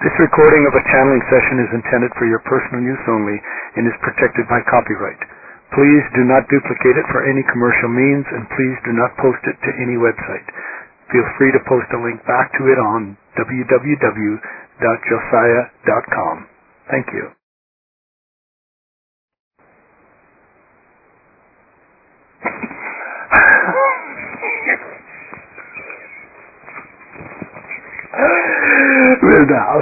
This recording of a channeling session is intended for your personal use only and is protected by copyright. Please do not duplicate it for any commercial means, and please do not post it to any website. Feel free to post a link back to it on www.josiah.com. Thank you. Well now,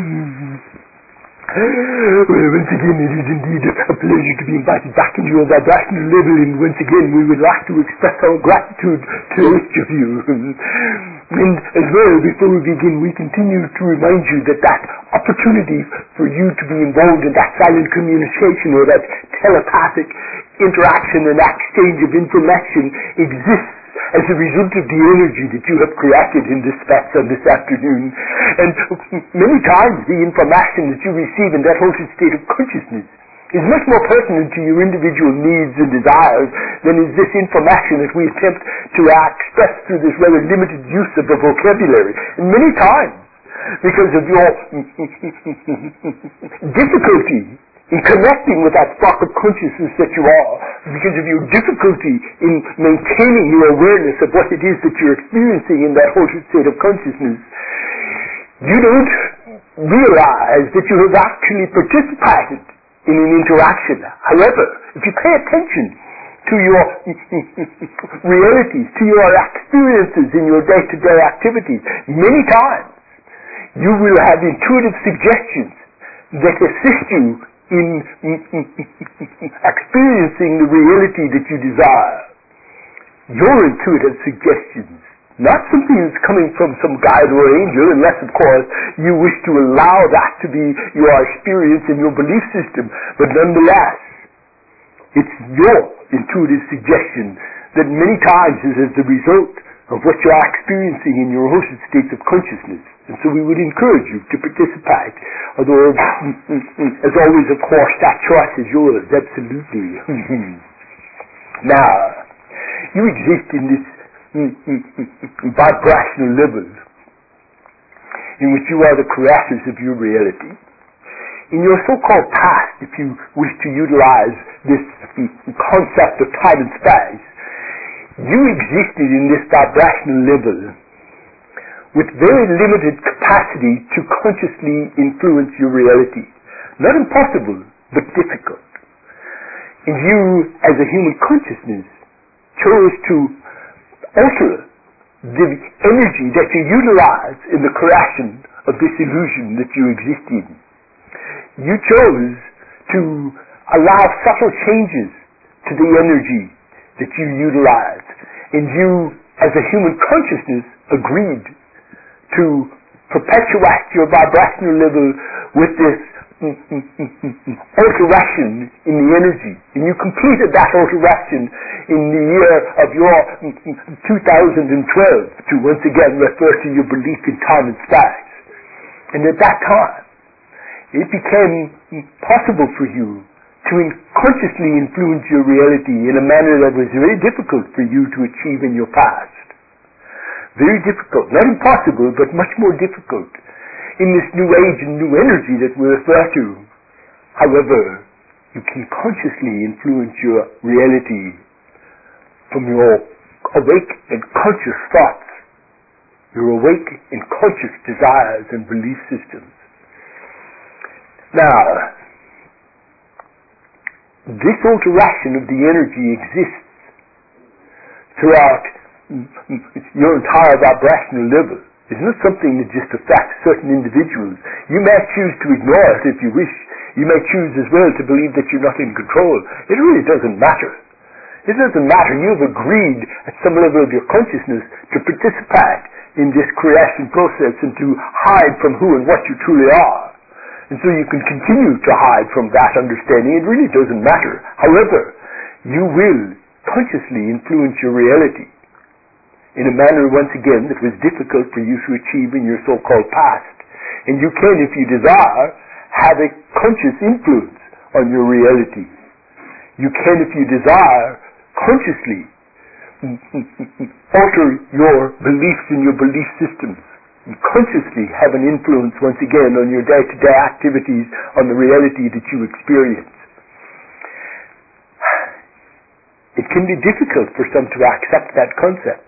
once again it is indeed a pleasure to be invited back into your vibrational level, and once again we would like to express our gratitude to each of you. And as well, before we begin, we continue to remind you that that opportunity for you to be involved in that silent communication or that telepathic interaction and exchange of information exists as a result of the energy that you have created in this space on this afternoon. And many times the information that you receive in that altered state of consciousness is much more pertinent to your individual needs and desires than is this information that we attempt to express through this rather limited use of the vocabulary. And many times, because of your difficulty in connecting with that spark of consciousness that you are, because of your difficulty in maintaining your awareness of what it is that you're experiencing in that altered state of consciousness, you don't realize that you have actually participated in an interaction. However, if you pay attention to your realities, to your experiences in your day-to-day activities, many times you will have intuitive suggestions that assist you in experiencing the reality that you desire. Your intuitive suggestions, not something that's coming from some guide or angel, unless of course you wish to allow that to be your experience and your belief system, but nonetheless, it's your intuitive suggestion that many times is as the result of what you're experiencing in your altered states of consciousness. And so we would encourage you to participate, although, as always, of course, that choice is yours, absolutely. Now, you exist in this vibrational level in which you are the creators of your reality. In your so-called past, if you wish to utilize this concept of time and space, you existed in this vibrational level with very limited capacity to consciously influence your reality. Not impossible, but difficult. And you, as a human consciousness, chose to alter the energy that you utilize in the creation of this illusion that you exist in. You chose to allow subtle changes to the energy that you utilize. And you, as a human consciousness, agreed to perpetuate your vibrational level with this alteration in the energy. And you completed that alteration in the year of your 2012 to once again refer to your belief in time and space. And at that time, it became possible for you to consciously influence your reality in a manner that was very difficult for you to achieve in your past. Very difficult, not impossible, but much more difficult in this new age and new energy that we refer to. However, you can consciously influence your reality from your awake and conscious thoughts, your awake and conscious desires and belief systems. Now, this alteration of the energy exists throughout your entire vibrational level. It's not something that just affects certain individuals. You may choose to ignore it if you wish. You may choose as well to believe that you're not in control. It really doesn't matter. It doesn't matter. You've agreed at some level of your consciousness to participate in this creation process and to hide from who and what you truly are. And so you can continue to hide from that understanding. It really doesn't matter. However, you will consciously influence your reality in a manner, once again, that was difficult for you to achieve in your so-called past. And you can, if you desire, have a conscious influence on your reality. You can, if you desire, consciously alter your beliefs and your belief systems. and consciously have an influence once again on your day-to-day activities, on the reality that you experience. It can be difficult for some to accept that concept.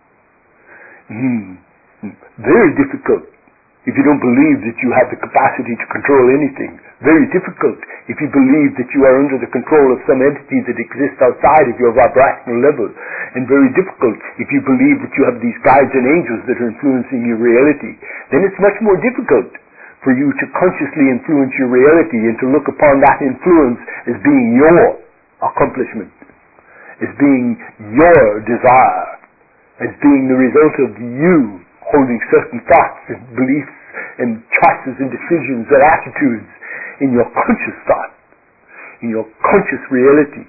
Very difficult if you don't believe that you have the capacity to control anything. Very difficult if you believe that you are under the control of some entity that exists outside of your vibrational level. And very difficult if you believe that you have these guides and angels that are influencing your reality. Then it's much more difficult for you to consciously influence your reality and to look upon that influence as being your accomplishment, as being your desire, as being the result of you holding certain thoughts and beliefs and choices and decisions and attitudes in your conscious thought, in your conscious reality.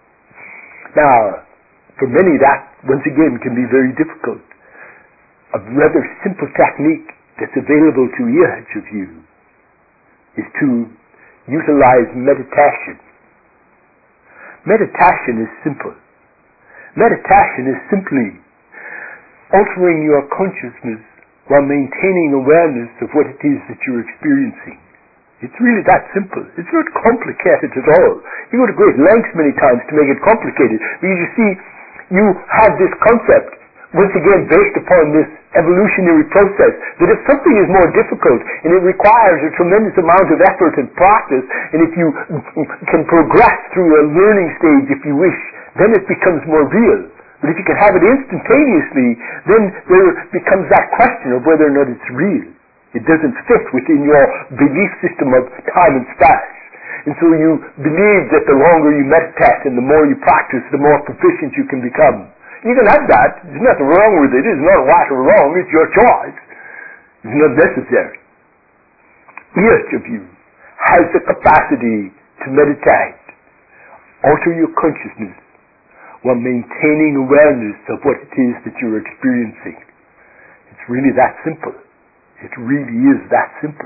Now, for many that, once again, can be very difficult. A rather simple technique that's available to each of you is to utilize meditation. Meditation is simple. Meditation is simply altering your consciousness while maintaining awareness of what it is that you're experiencing. It's really that simple. It's not complicated at all. You go to great lengths many times to make it complicated, because you see, you have this concept, once again based upon this evolutionary process, that if something is more difficult and it requires a tremendous amount of effort and practice, and if you can progress through a learning stage if you wish, then it becomes more real. But if you can have it instantaneously, then there becomes that question of whether or not it's real. It doesn't fit within your belief system of time and space. And so you believe that the longer you meditate and the more you practice, the more proficient you can become. You can have that. There's nothing wrong with it. It's not right or wrong. It's your choice. It's not necessary. Each of you has the capacity to meditate, alter your consciousness, while maintaining awareness of what it is that you're experiencing. It's really that simple. It really is that simple.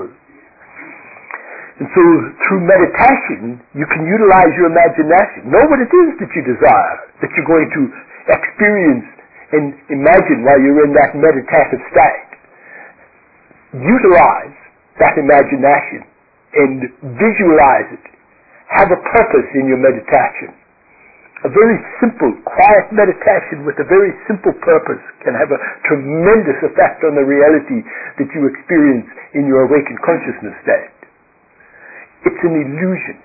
And so through meditation, you can utilize your imagination. Know what it is that you desire, that you're going to experience and imagine while you're in that meditative state. Utilize that imagination and visualize it. Have a purpose in your meditation. A very simple, quiet meditation with a very simple purpose can have a tremendous effect on the reality that you experience in your awakened consciousness state. It's an illusion.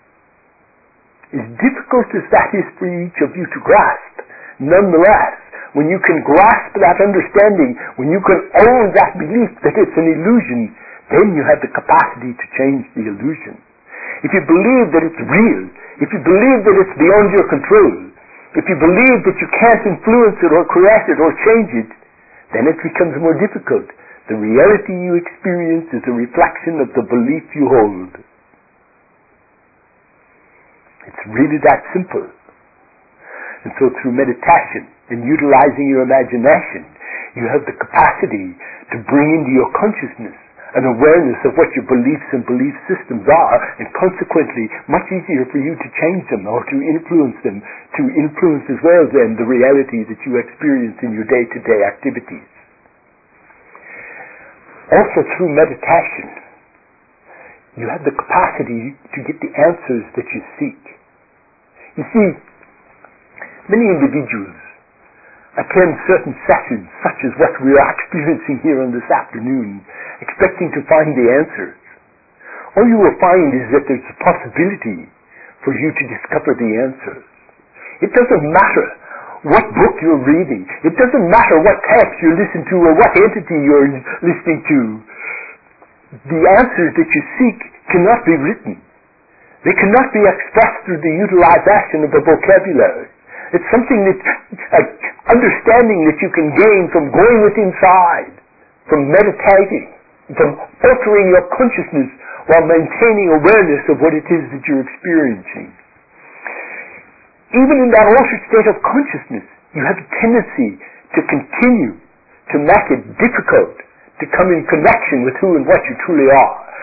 As difficult as that is for each of you to grasp, nonetheless, when you can grasp that understanding, when you can own that belief that it's an illusion, then you have the capacity to change the illusion. If you believe that it's real, if you believe that it's beyond your control, if you believe that you can't influence it or create it or change it, then it becomes more difficult. The reality you experience is a reflection of the belief you hold. It's really that simple. And so through meditation and utilizing your imagination, you have the capacity to bring into your consciousness an awareness of what your beliefs and belief systems are, and consequently much easier for you to change them or to influence as well then the reality that you experience in your day-to-day activities. Also through meditation, you have the capacity to get the answers that you seek. You see, many individuals attend certain sessions such as what we are experiencing here on this afternoon, expecting to find the answers. All you will find is that there's a possibility for you to discover the answers. It doesn't matter what book you're reading. It doesn't matter what text you listen to or what entity you're listening to. The answers that you seek cannot be written. They cannot be expressed through the utilization of the vocabulary. It's something that, understanding that you can gain from going within inside, from meditating, from altering your consciousness while maintaining awareness of what it is that you're experiencing. Even in that altered state of consciousness, you have a tendency to continue to make it difficult to come in connection with who and what you truly are.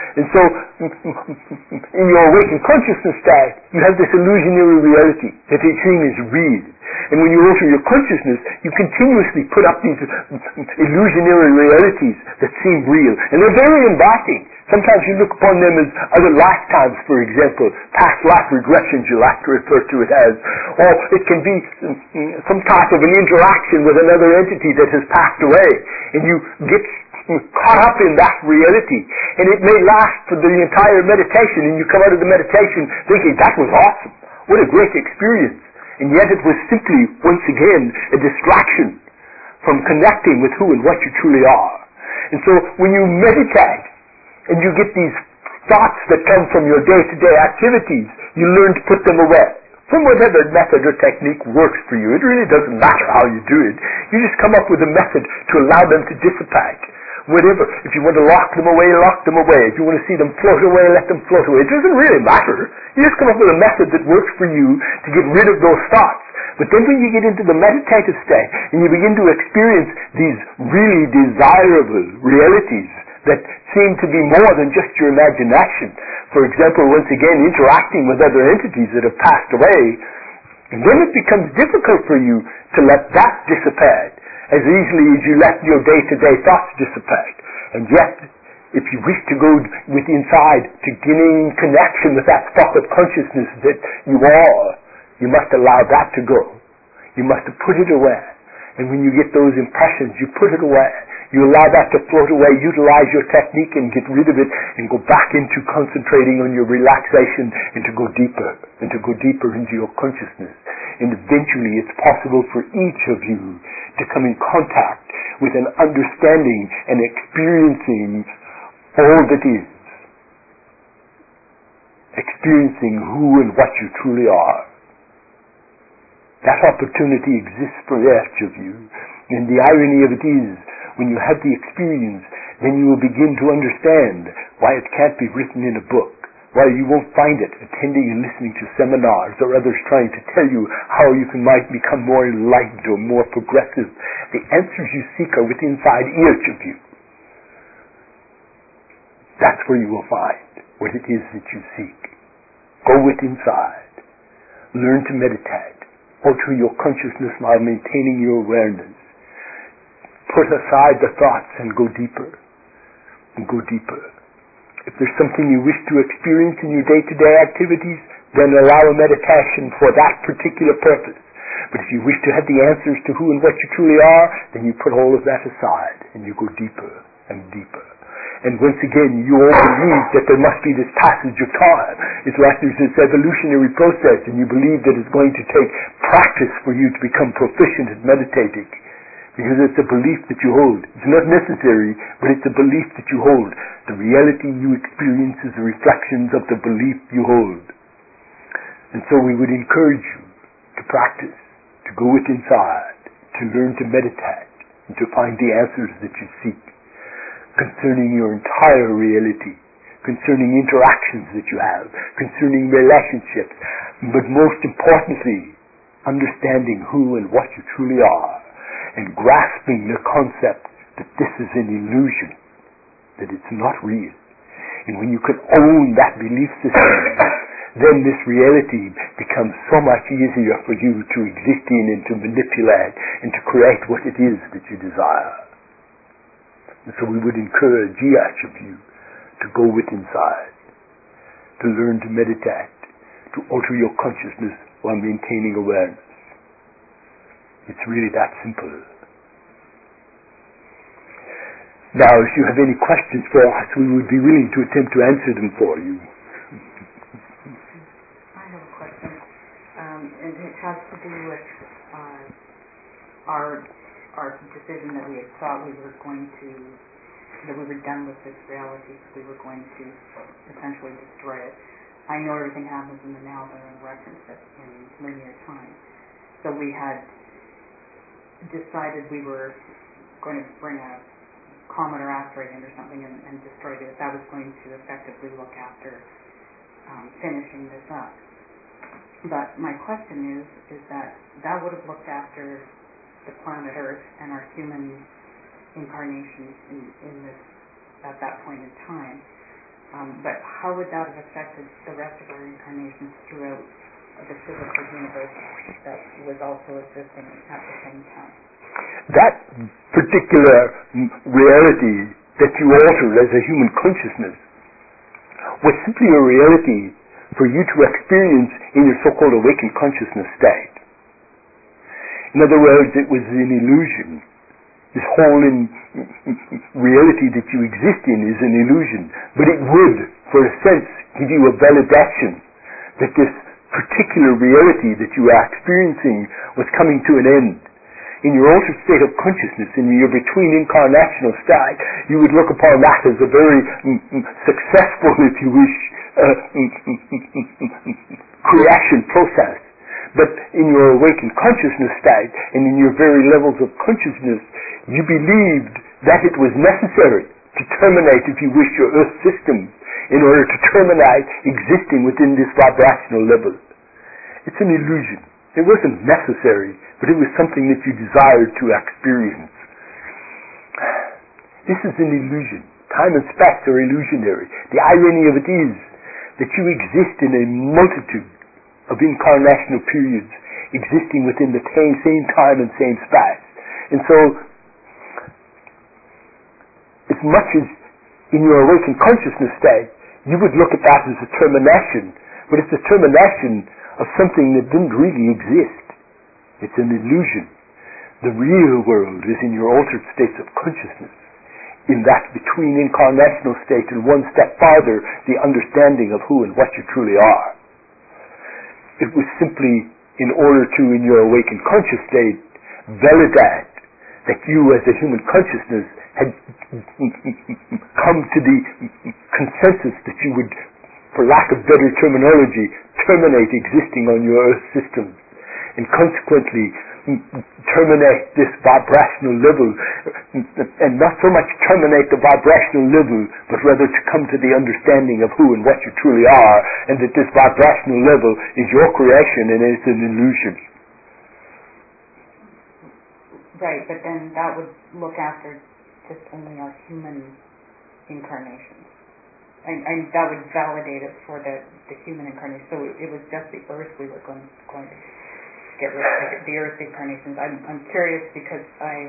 And so, in your awakened consciousness state, you have this illusionary reality that they seem is real. And when you alter your consciousness, you continuously put up these illusionary realities that seem real. And they're very inviting. Sometimes you look upon them as other lifetimes, for example, past life regressions you like to refer to it as. Or it can be some type of an interaction with another entity that has passed away. And you get caught up in that reality, and it may last for the entire meditation, and you come out of the meditation thinking, that was awesome, what a great experience, and yet it was simply, once again, a distraction from connecting with who and what you truly are. And so when you meditate, and you get these thoughts that come from your day-to-day activities, you learn to put them away. From whatever method or technique works for you. It really doesn't matter how you do it. You just come up with a method to allow them to dissipate. Whatever. If you want to lock them away, lock them away. If you want to see them float away, let them float away. It doesn't really matter. You just come up with a method that works for you to get rid of those thoughts. But then when you get into the meditative state and you begin to experience these really desirable realities that seem to be more than just your imagination, for example, once again, interacting with other entities that have passed away, and then it becomes difficult for you to let that dissipate as easily as you let your day-to-day thoughts dissipate. And yet, if you wish to go with inside to gain connection with that thought of consciousness that you are, you must allow that to go. You must put it away. And when you get those impressions, you put it away. You allow that to float away, utilize your technique and get rid of it, and go back into concentrating on your relaxation and to go deeper into your consciousness. And eventually it's possible for each of you to come in contact with an understanding and experiencing all that is. Experiencing who and what you truly are. That opportunity exists for each of you. And the irony of it is, when you have the experience, then you will begin to understand why it can't be written in a book, why you won't find it attending and listening to seminars or others trying to tell you how you might become more enlightened or more progressive. The answers you seek are within inside each of you. That's where you will find what it is that you seek. Go with inside. Learn to meditate. Alter your consciousness while maintaining your awareness. Put aside the thoughts and go deeper. And go deeper. If there's something you wish to experience in your day-to-day activities, then allow a meditation for that particular purpose. But if you wish to have the answers to who and what you truly are, then you put all of that aside and you go deeper and deeper. And once again, you all believe that there must be this passage of time. It's like there's this evolutionary process, and you believe that it's going to take practice for you to become proficient at meditating. Because it's a belief that you hold. It's not necessary, but it's a belief that you hold. The reality you experience is the reflections of the belief you hold. And so we would encourage you to practice, to go with inside, to learn to meditate, and to find the answers that you seek concerning your entire reality, concerning interactions that you have, concerning relationships, but most importantly, understanding who and what you truly are, and grasping the concept that this is an illusion, that it's not real. And when you can own that belief system, then this reality becomes so much easier for you to exist in and to manipulate and to create what it is that you desire. And so we would encourage each of you to go with inside, to learn to meditate, to alter your consciousness while maintaining awareness. It's really that simple. Now, if you have any questions for us, we would be willing to attempt to answer them for you. I have a question, and it has to do with our decision that we had thought we were going to, that we were done with this reality, so we were going to essentially destroy it. I know everything happens in the now, but I reference it in linear time. So we had decided we were going to bring a comet or asteroid in or something and destroy it. That was going to effectively look after finishing this up. But my question is that would have looked after the planet Earth and our human incarnations in this at that point in time. But how would that have affected the rest of our incarnations throughout the physical universe that was also existing at the same time? That particular reality that you altered as a human consciousness was simply a reality for you to experience in your so-called awakened consciousness state. In other words, it was an illusion. This whole reality that you exist in is an illusion, but it would, for a sense, give you a validation that this particular reality that you are experiencing was coming to an end. In your altered state of consciousness, in your between-incarnational state, you would look upon that as a very successful, if you wish, creation process. But in your awakened consciousness state, and in your very levels of consciousness, you believed that it was necessary to terminate, if you wish, your earth system in order to terminate existing within this vibrational level. It's an illusion. It wasn't necessary, but it was something that you desired to experience. This is an illusion. Time and space are illusionary. The irony of it is that you exist in a multitude of incarnational periods existing within the same time and same space. And so, as much as in your awakened consciousness state, you would look at that as a termination, but it's a termination of something that didn't really exist. It's an illusion. The real world is in your altered states of consciousness, in that between incarnational state and one step farther, the understanding of who and what you truly are. It was simply in order to, in your awakened conscious state, validate that you as a human consciousness had come to the consensus that you would, for lack of better terminology, terminate existing on your earth systems, and consequently terminate this vibrational level, and not so much terminate the vibrational level, but rather to come to the understanding of who and what you truly are, and that this vibrational level is your creation and it's an illusion. Right, but then that would look after just only our human incarnations. And that would validate it for the human incarnation. So it was just the earth we were going to get rid of, the earth incarnations. I'm curious because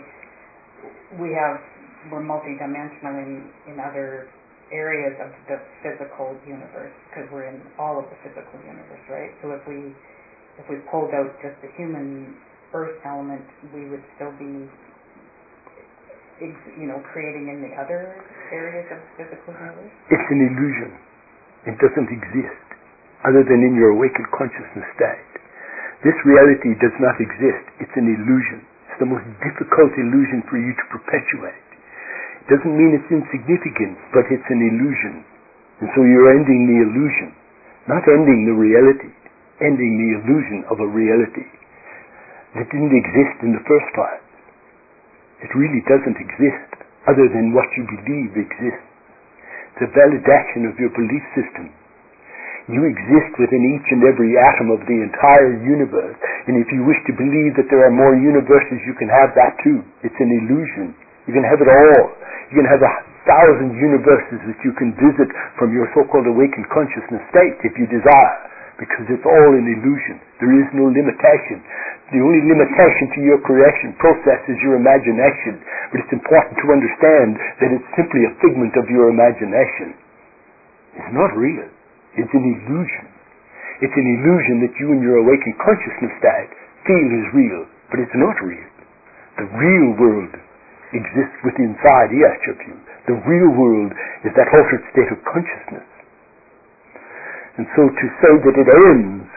we're multidimensional in other areas of the physical universe, because we're in all of the physical universe, right? So if we pulled out just the human earth element, we would still be creating in the other areas of the physical universe? It's an illusion. It doesn't exist other than in your awakened consciousness state. This reality does not exist. It's an illusion. It's the most difficult illusion for you to perpetuate. It doesn't mean it's insignificant, but it's an illusion. And so you're ending the illusion, not ending the reality, ending the illusion of a reality that didn't exist in the first place. It really doesn't exist other than what you believe exists. It's a validation of your belief system. You exist within each and every atom of the entire universe, and if you wish to believe that there are more universes, you can have that too. It's an illusion. You can have it all. You can have 1,000 universes that you can visit from your so-called awakened consciousness state if you desire, because it's all an illusion. There is no limitation. The only limitation to your creation process is your imagination, but it's important to understand that it's simply a figment of your imagination. It's not real. It's an illusion. It's an illusion that you in your awakened consciousness state feel is real, but it's not real. The real world exists within inside each of you. The real world is that altered state of consciousness. And so to say that it ends,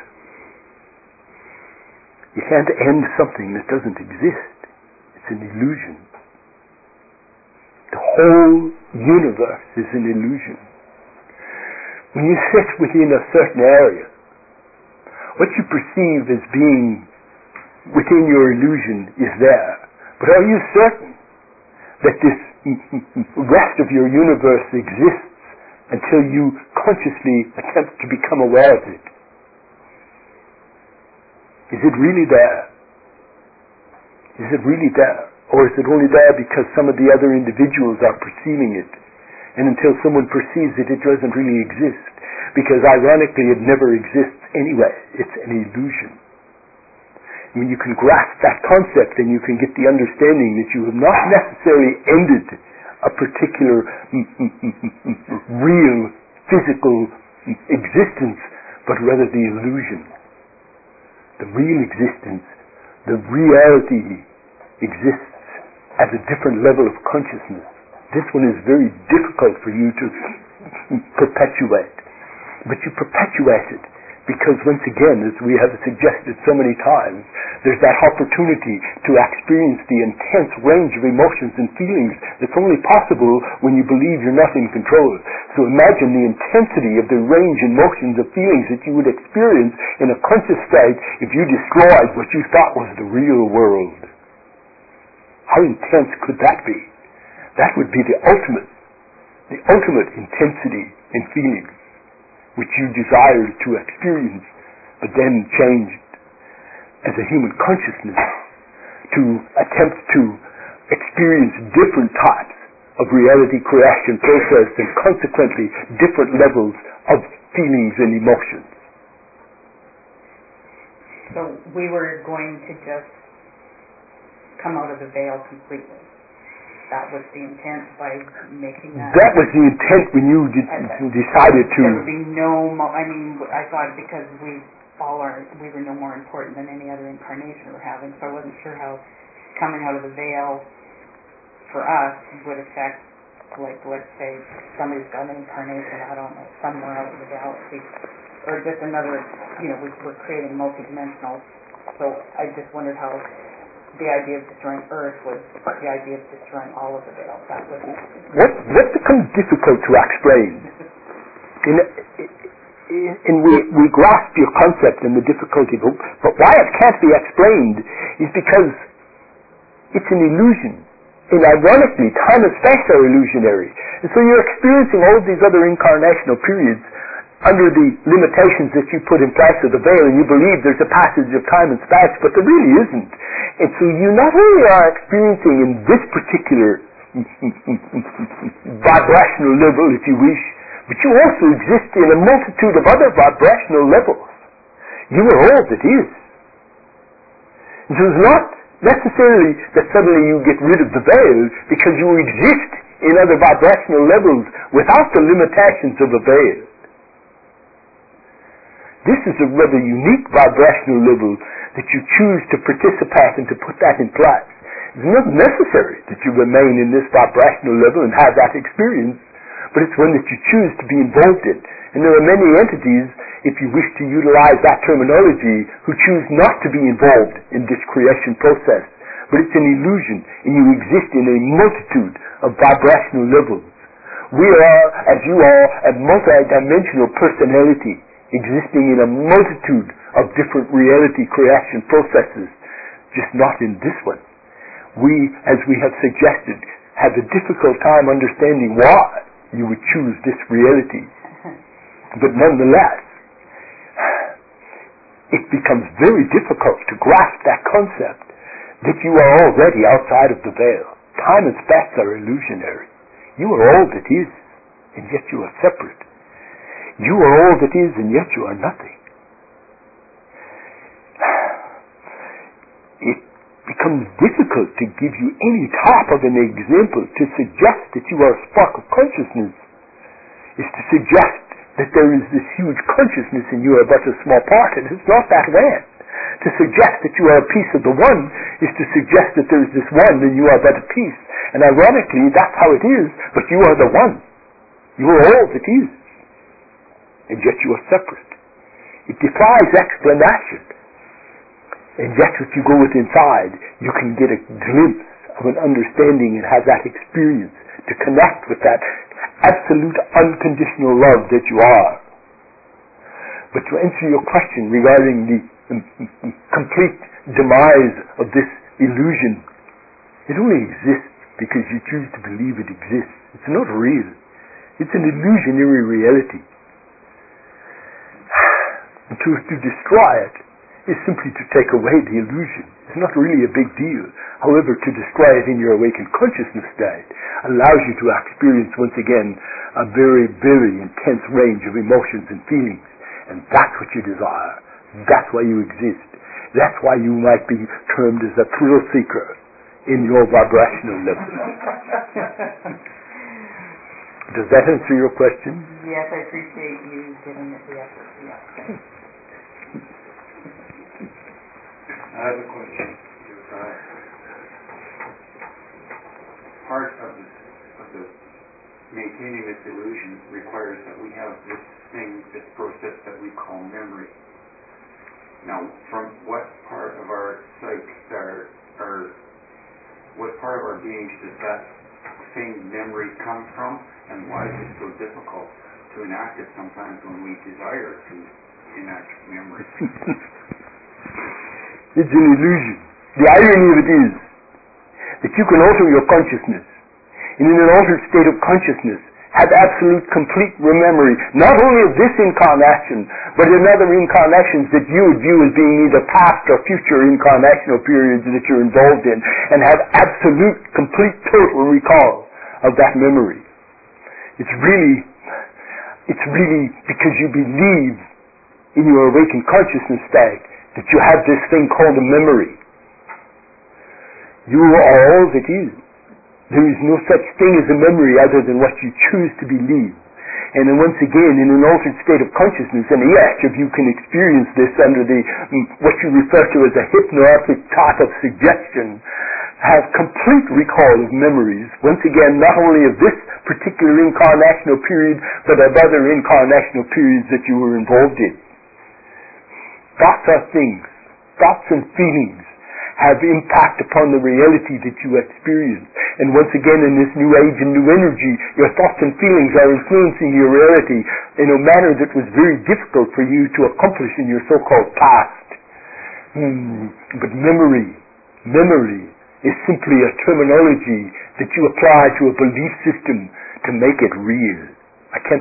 you can't end something that doesn't exist. It's an illusion. The whole universe is an illusion. When you sit within a certain area, what you perceive as being within your illusion is there. But are you certain that this rest of your universe exists until you consciously attempt to become aware of it? Is it really there? Is it really there? Or is it only there because some of the other individuals are perceiving it and until someone perceives it doesn't really exist. Because ironically, it never exists anyway. It's an illusion. When you can grasp that concept, then you can get the understanding that you have not necessarily ended a particular real physical existence, but rather the illusion. The real existence, the reality exists at a different level of consciousness. This one is very difficult for you to perpetuate. But you perpetuate it because, once again, as we have suggested so many times, there's that opportunity to experience the intense range of emotions and feelings that's only possible when you believe you're not in control. So imagine the intensity of the range and motions of feelings that you would experience in a conscious state if you destroyed what you thought was the real world. How intense could that be? That would be the ultimate intensity in feeling, which you desire to experience, but then changed as a human consciousness to attempt to experience different types of reality creation process and consequently different levels of feelings and emotions. So we were going to just come out of the veil completely. That was the intent by making that. That was the intent when you decided to. There would be no. I thought because we were no more important than any other incarnation we're having. So I wasn't sure how coming out of the veil for us would affect, like, let's say somebody's got an incarnation, I don't know, somewhere out in the galaxy, or just another. We're creating multidimensional. So I just wondered how the idea of destroying Earth was the idea of destroying all of the veil. That was what becomes difficult to explain. And we grasp your concept and the difficulty, but why it can't be explained is because it's an illusion. And ironically, time and space are illusionary. And so you're experiencing all of these other incarnational periods under the limitations that you put in place of the veil, and you believe there's a passage of time and space, but there really isn't. And so you not only are experiencing in this particular vibrational level, if you wish, but you also exist in a multitude of other vibrational levels. You are all that is. And so it's not necessarily that suddenly you get rid of the veil, because you exist in other vibrational levels without the limitations of a veil. This is a rather unique vibrational level that you choose to participate and to put that in place. It's not necessary that you remain in this vibrational level and have that experience, but it's one that you choose to be involved in. And there are many entities, if you wish to utilize that terminology, who choose not to be involved in this creation process. But it's an illusion, and you exist in a multitude of vibrational levels. We are, as you are, a multi-dimensional personality, existing in a multitude of different reality creation processes, just not in this one. We, as we have suggested, have a difficult time understanding why you would choose this reality. But nonetheless, it becomes very difficult to grasp that concept that you are already outside of the veil. Time and space are illusionary. You are all that is, and yet you are separate. You are all that is, and yet you are nothing. It becomes difficult to give you any type of an example to suggest that you are a spark of consciousness. Is to suggest that there is this huge consciousness and you are but a small part, and it's not that way. To suggest that you are a piece of the one is to suggest that there is this one and you are but a piece. And ironically, that's how it is, but you are the one. You are all that is. And yet you are separate. It defies explanation. And yet if you go within inside, you can get a glimpse of an understanding and have that experience to connect with that absolute unconditional love that you are. But to answer your question regarding the complete demise of this illusion, it only exists because you choose to believe it exists. It's not real. It's an illusionary reality. And to destroy it is simply to take away the illusion. It's not really a big deal. However, to destroy it in your awakened consciousness state allows you to experience once again a very, very intense range of emotions and feelings. And that's what you desire. That's why you exist. That's why you might be termed as a thrill seeker in your vibrational level. Does that answer your question? Yes, I appreciate you giving it the effort. Yes. I have a question. Part of the maintaining this illusion requires that we have this process that we call memory. Now, from what part of our psyche, what part of our beings does that same memory come from, and why is it so difficult to enact it sometimes when we desire to enact memory? It's an illusion. The irony of it is that you can alter your consciousness, and in an altered state of consciousness have absolute complete memory, not only of this incarnation, but in other incarnations that you would view as being either past or future incarnational periods that you're involved in, and have absolute, complete, total recall of that memory. It's really because you believe in your awakened consciousness state that you have this thing called a memory. You are all that is. There is no such thing as a memory other than what you choose to believe. And then once again, in an altered state of consciousness, and each of you can experience this under the what you refer to as a hypnotic type of suggestion, have complete recall of memories, once again, not only of this particular incarnational period, but of other incarnational periods that you were involved in. Thoughts are things. Thoughts and feelings have impact upon the reality that you experience. And once again, in this new age and new energy, your thoughts and feelings are influencing your reality in a manner that was very difficult for you to accomplish in your so-called past. But memory is simply a terminology that you apply to a belief system to make it real. I can't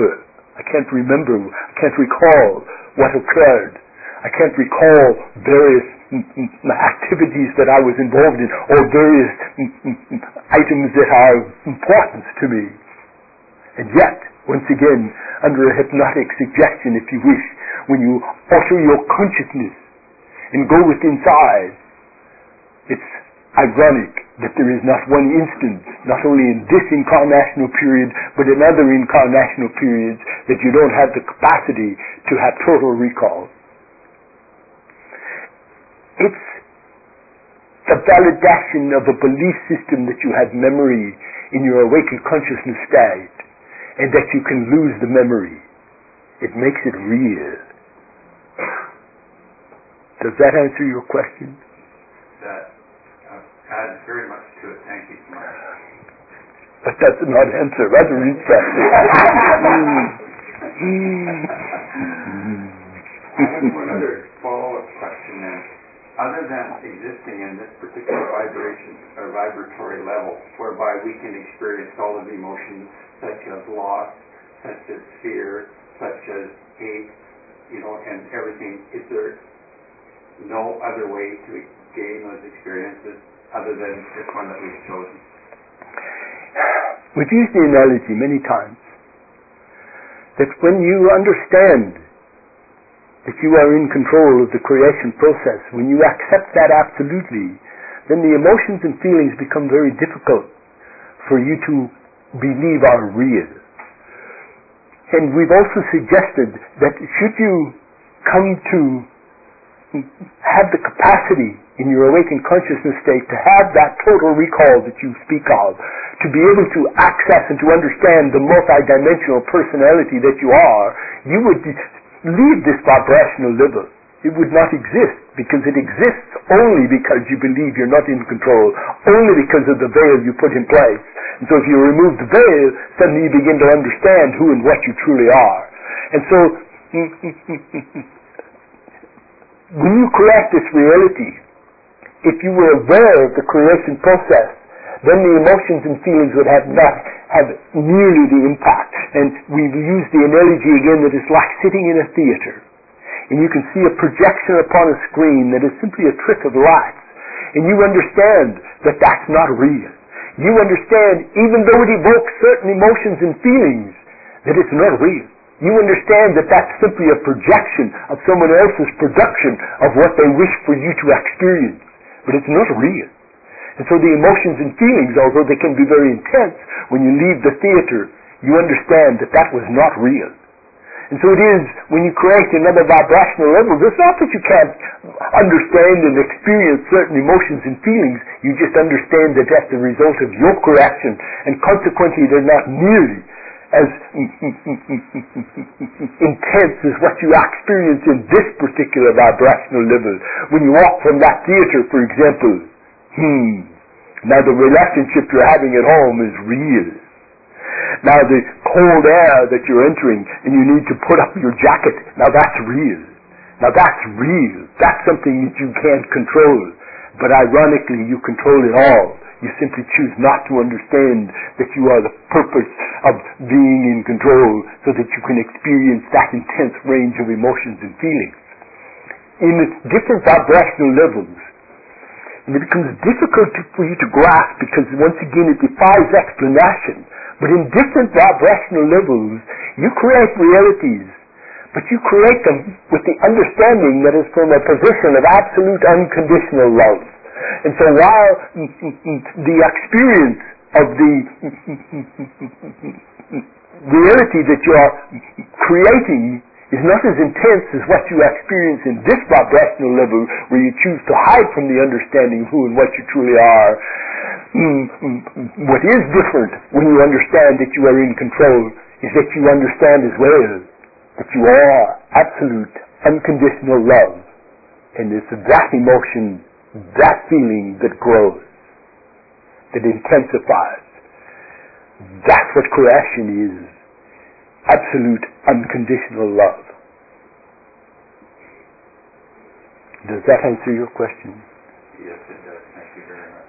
recall what occurred. I can't recall various activities that I was involved in, or various items that are of importance to me. And yet, once again, under a hypnotic suggestion, if you wish, when you alter your consciousness and go within inside, it's ironic that there is not one instance, not only in this incarnational period, but in other incarnational periods, that you don't have the capacity to have total recall. It's the validation of a belief system that you have memory in your awakened consciousness state, and that you can lose the memory. It makes it real. Does that answer your question? That adds very much to it. Thank you so much. But that's not answer. Rather interesting. I have one other follow-up question then. Other than existing in this particular vibration or vibratory level, whereby we can experience all of the emotions such as loss, such as fear, such as hate, and everything, is there no other way to gain those experiences other than this one that we've chosen? We've used the analogy many times that when you understand that you are in control of the creation process, when you accept that absolutely, then the emotions and feelings become very difficult for you to believe are real. And we've also suggested that should you come to have the capacity in your awakened consciousness state to have that total recall that you speak of, to be able to access and to understand the multidimensional personality that you are, you would leave this vibrational level. It would not exist, because it exists only because you believe you're not in control, only because of the veil you put in place. And so if you remove the veil, suddenly you begin to understand who and what you truly are. And so when you create this reality, if you were aware of the creation process, then the emotions and feelings would not have nearly the impact. And we use the analogy again that it's like sitting in a theater. and you can see a projection upon a screen that is simply a trick of lights, and you understand that that's not real. You understand, even though it evokes certain emotions and feelings, that it's not real. You understand that that's simply a projection of someone else's production of what they wish for you to experience, but it's not real. And so the emotions and feelings, although they can be very intense, when you leave the theater, you understand that that was not real. And so it is, when you create another vibrational level, it's not that you can't understand and experience certain emotions and feelings, you just understand that that's the result of your creation, and consequently they're not nearly as intense as what you experience in this particular vibrational level. When you walk from that theater, for example, now the relationship you're having at home is real. Now the cold air that you're entering and you need to put up your jacket, now that's real. Now that's real. That's something that you can't control. But ironically, you control it all. You simply choose not to understand that you are the purpose of being in control so that you can experience that intense range of emotions and feelings. In different vibrational levels, and it becomes difficult for you to grasp because once again it defies explanation. But in different vibrational levels, you create realities, but you create them with the understanding that is from a position of absolute unconditional love. And so while the experience of the reality that you are creating is not as intense as what you experience in this vibrational level where you choose to hide from the understanding of who and what you truly are, what is different when you understand that you are in control is that you understand as well that you are absolute unconditional love. And it's that emotion, that feeling that grows, that intensifies. That's what creation is. Absolute unconditional love. Does that answer your question? Yes, it does. Thank you very much.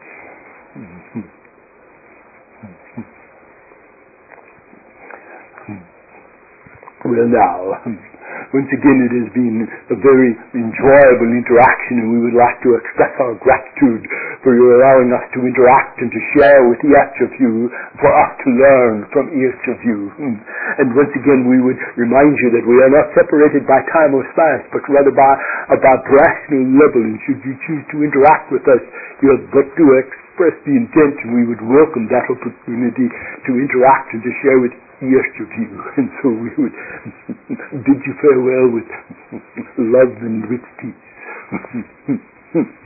Well now, once again it has been a very enjoyable interaction, and we would like to express our gratitude for your allowing us to interact and to share with each of you, for us to learn from each of you. And once again we would remind you that we are not separated by time or space, but rather by a vibrational level, and should you choose to interact with us, you have but to express the intent, and we would welcome that opportunity to interact and to share with each of you. And so we would bid you farewell with love and with peace.